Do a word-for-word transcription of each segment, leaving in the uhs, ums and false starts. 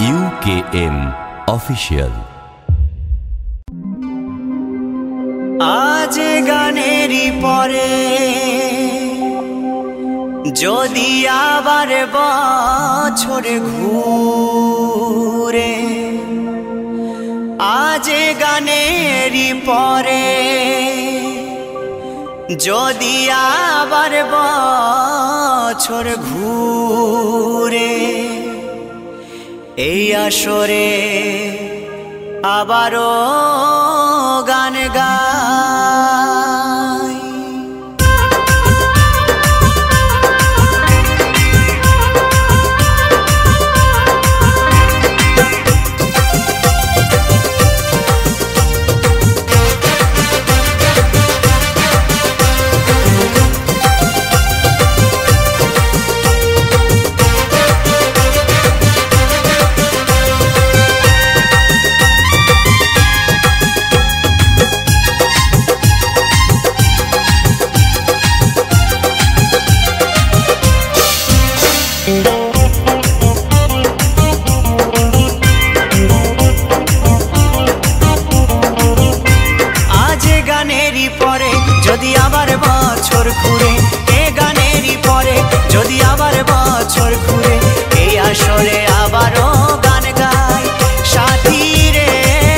You K M official. আজ গানেরই পরে যদি আবার বছর ঘুরে, আজ গানেরই পরে যদি আবার বছর ঘুরে, এই আসরে আবারও গান গাই। যদি আবার বছর ঘুরে, এ গানেরই পরে যদি আবার বছর ঘুরে, এই আসরে আবারও গান গাই। সাথী রে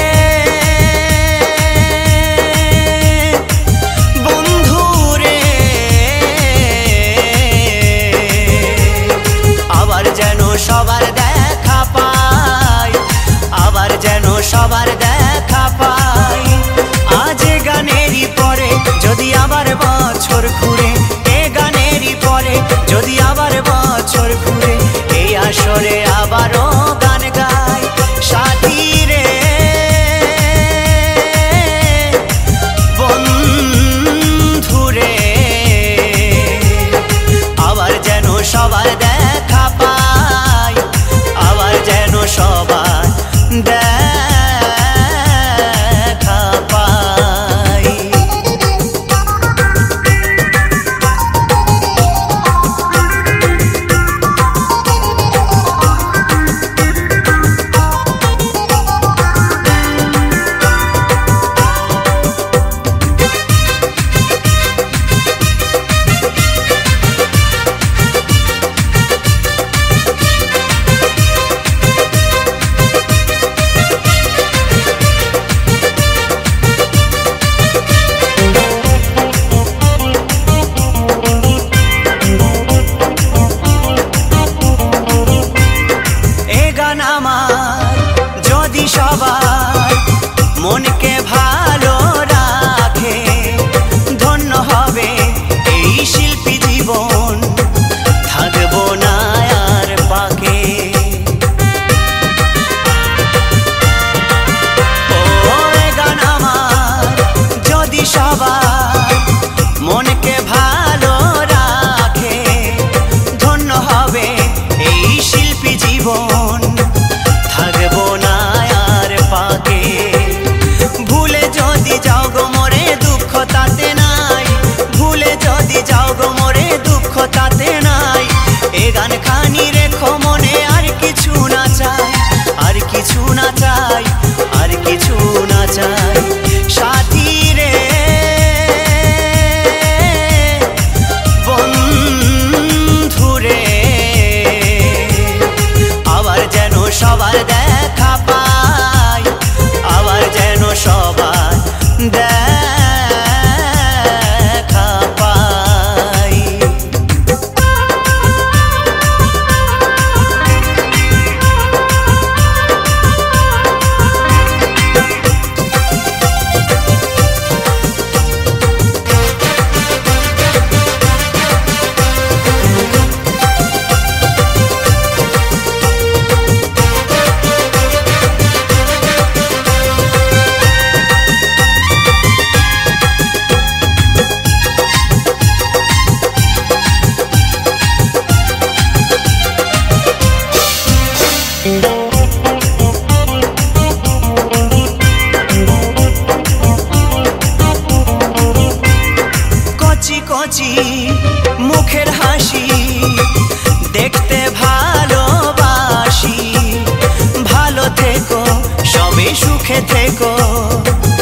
বন্ধু রে, আবার যেন সবার দেখা পাই, আবার যেন সবার দেখা পাই। আজ গানেরই পরে যদি আবার বছর ঘুরে, এ গানেরই পরে যদি আবার বছর ঘুরে, এই আসরে আবারও গান গাই। সাথী রে বন্ধু রে, আবার যেন সবার দেখা পাই, আবার যেন সবার দেখা পাই। যদি সবার মনকে ভালো রাখে, ধন্য হবে এই শিল্পী জীবন, থাকবো না আর পাকে। ও গান আমার যদি সবার মনকে ভালো রাখে, ধন্য হবে এই শিল্পী জীবন, থাকবো না আর পাকে। ভুলে যদি যাও গো মোরে দুঃখ তাতে নাই, ভুলে যদি যাও গো মোরে দুঃখ তাতে নাই। এ গান খানি রেখো মনে, আর কিছু না চাই, আর কিছু না চাই, আর কিছু না চাই। সাথী রে বন্ধু রে, আবার যেন সবার দেখা পাই, আবার যেন সবার দেখা পাই। কচি কচি মুখের হাসি দেখতে ভালোবাসি, সুখে থেকো।